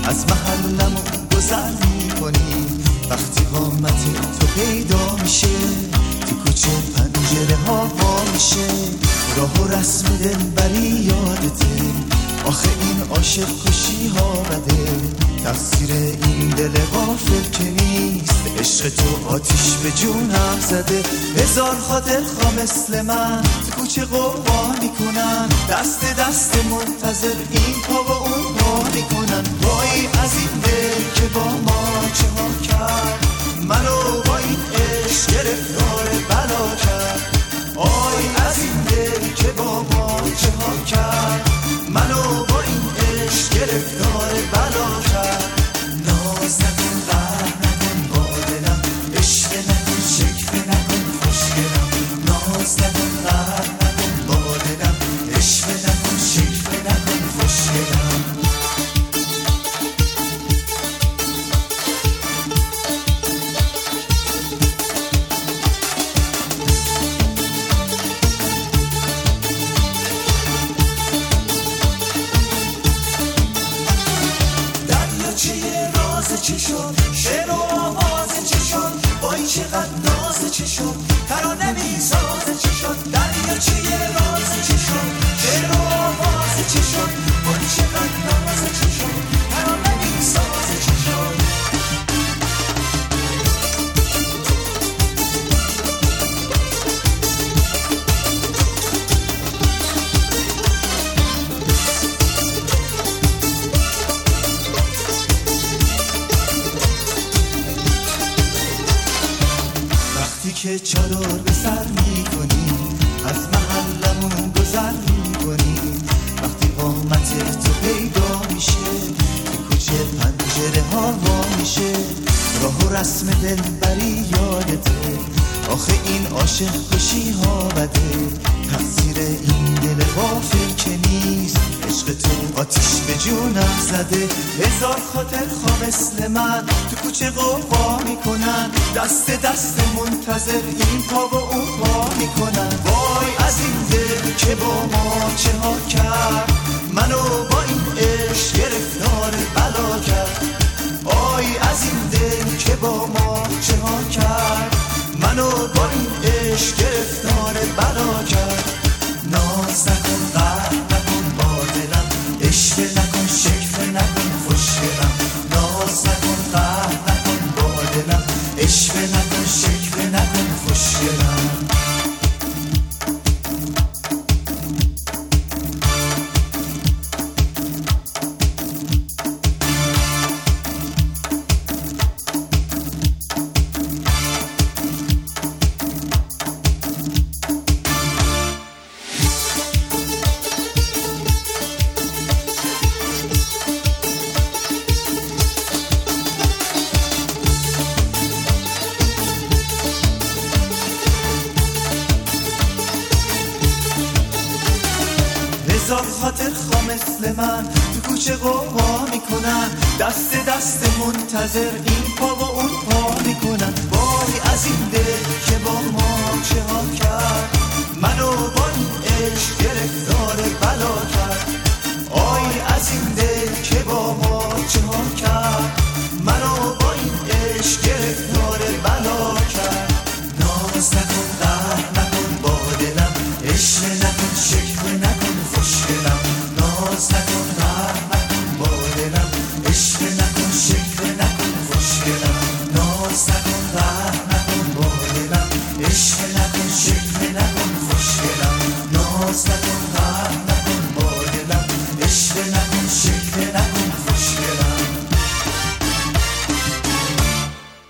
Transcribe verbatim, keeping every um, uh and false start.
از محلمون گذر میکنی. وقتی قامت تو پیدا میشه تو کوچه پنجره ها وا میشه. راه و رسم دلبری یادته، آخه این عاشق کشی ها بده. تقصیر این دل غافل که نیست، عشق تو آتیش به جونم زده. هزار خاطر خواه مثل من تو کوچه قوقا میکنن، دست دست منتظر این پا و اون پا میکنن. وای از این دل که با ما چه ها کرد، منو با این عشق گرفتار بلا کرد. آی از این دل که با ما چه ها کرد، منو با این عشق گرفتار بلا کرد. ناز نکن قهر نکن با دلم، عشق نکن شکوه نکن خوشگلم. ناز نکن قهر نکن با دلم، عشق نکن شکوه نکن خوشگلم. چه شد شعر و آواز چه شد، وای چقدر ناز چه شد، ترانه میساز چه شد. دریا چیه راز چه شد، شعر و آواز چه شد، وای چقدر ناز چه شد، ترانه میساز چه شد. که چادر به سر میکنی، از محلمون گذر میکنی. وقتی قامت تو پیدا میشه تو کوچه پنجره ها وا میشه. راه و رسم دلبری یادته، آخه این عاشق کشی ها بده. تقصیر این دل غافل که نیست، عشق تو آتیش به جونم زده. هزار خاطر خواه مثل من تو کوچه قوقا میکنن، دست دست منتظر این پا و اون پا میکنن. وای از این دل که با ما چه ها کرد، منو با این عشق گرفتار بلا کرد. آی از این دل که با ما چه ها کرد، منو با این عشق گرفتار بلا کرد. ناز نکن قهر نکن با دلم، عشق نکن شکوه نکن خوشگلم. ناز نکن قهر نکن با دلم، عشق نکن شکوه نکن خوشگلم. هزار خاطر خواه مثل من تو کوچه قوقا میکنن، دست دست منتظر این پا و اون پا میکنن. وای از این دل که با ما چه ها کرد، منو با این عشق گرفتار بلا کرد. آی از این دل که با ما چه ها کرد، منو با این عشق گرفتار بلا کرد. ناز نکن قهر نکن با دلم، عشق نکن شکوه نکن خوشگلم. ناز نکن قهر نکن با دلم، عشق نکن شکوه نکن خوشگلم. ناز نکن قهر نکن با دلم، عشق نکن شکوه نکن خوشگلم. ناز نکن قهر نکن با دلم، عشق نکن شکوه نکن